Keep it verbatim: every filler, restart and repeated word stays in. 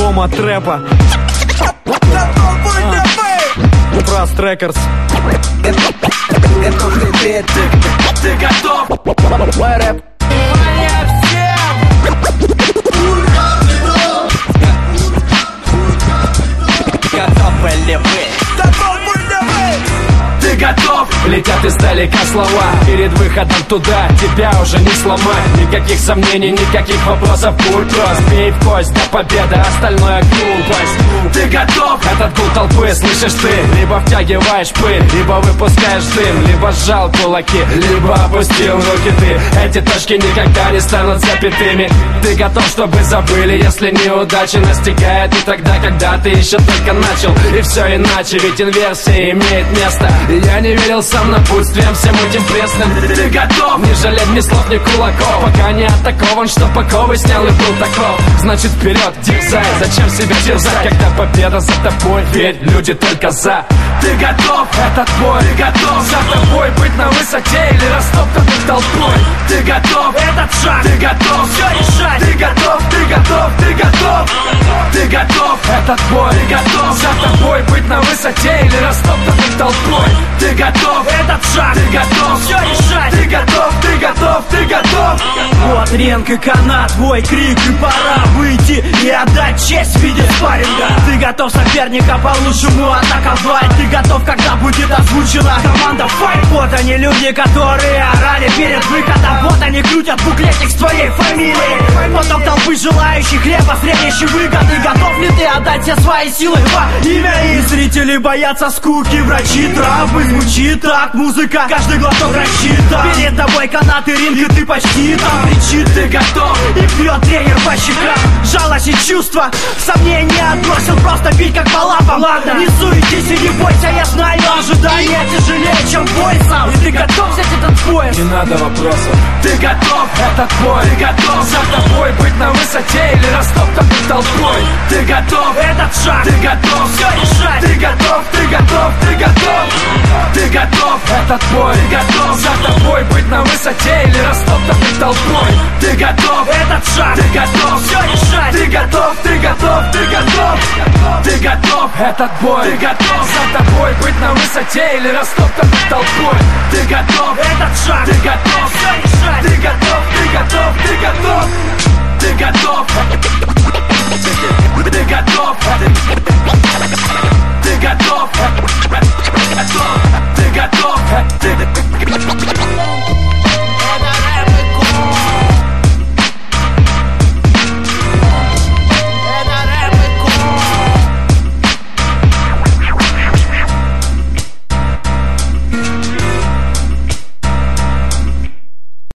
дома трэпа. Фраст Рекордс. Это ты, ты, ты готов? Мой рэп. Готовы ли вы? Ты готов? Летят издалека слова. Перед выходом туда тебя уже не сломать. Никаких сомнений, никаких вопросов. Путь прост, бей в кость до победы, остальное глупость. Ты готов? Этот гул толпы слышишь ты. Либо втягиваешь пыль, либо выпускаешь дым, либо сжал кулаки, либо опустил руки ты. Эти точки никогда не станут запятыми. Ты готов, чтобы забыли, если неудача настигает. И тогда, когда ты еще только начал. И все иначе, ведь инверсия имеет место. Я не верил сам напутствием всем этим пресным. Ты готов? Не жалеть ни слов, ни кулаков. Пока не атакован, что паковый снял и был таков. Значит вперед, дерзай, зачем себя терзать? Когда победа за тобой, верь, люди только за. Ты готов? Этот бой. Ты готов? За тобой быть на высоте или растоптанным толпой? Ты готов? Этот шаг. Ты готов? Все решать. Ты готов? Ты готов? Ты готов? Ты готов? Этот бой. Ты готов? За тобой быть на высоте или растоптанным толпой? Ты готов? Этот шаг. Ты готов? Все решать. Ты готов? Ты готов? Ты готов? Вот ринг и канат, твой крик, и пора выйти и отдать честь в виде спарринга. Ты готов соперника по-лучшему атаковать? Ты готов, когда будет озвучена команда файт? Вот они люди, которые орали перед выходом. Вот они крутят буклетик с твоей фамилией. Поток толпы желающих хлеба, среднейшей выгоды. Готов ли ты отдать все свои силы во имя? И зрители боятся скуки, врачи травмы. Звучит так музыка, каждый глоток рассчитан. Перед тобой канат и ринг, и ты почти там. Кричит, ты готов? И бьет тренер по щекам. Жалость и чувства, сомнения отбросил. Просто бить как по лапам. Ладно, не суетись и не бойся. Я знаю, ожидания тяжелее, чем бой сам. И ты готов взять этот пояс? Не надо вопросов. Ты готов? Этот бой. Ты готов? За тобой быть на высоте или растоптанным толпой? Ты готов? Этот шаг. Ты готов? Все решать. Ты готов? Ты готов? Ты готов? Ты готов? Этот бой. Ты готов? За тобой быть на высоте или растоптанным толпой? Ты готов? Этот шаг. Ты готов? Все решать. Ты готов? Ты готов? Ты готов? Ты готов? Этот бой. Ты готов? За тобой быть на высоте или растоптанным толпой? Ты готов? Этот шаг. Ты готов? Все решать. Ты готов? Ты готов? Ты готов? Ты готов? Ты готов? Ты готов? Ты готов? Ты готов?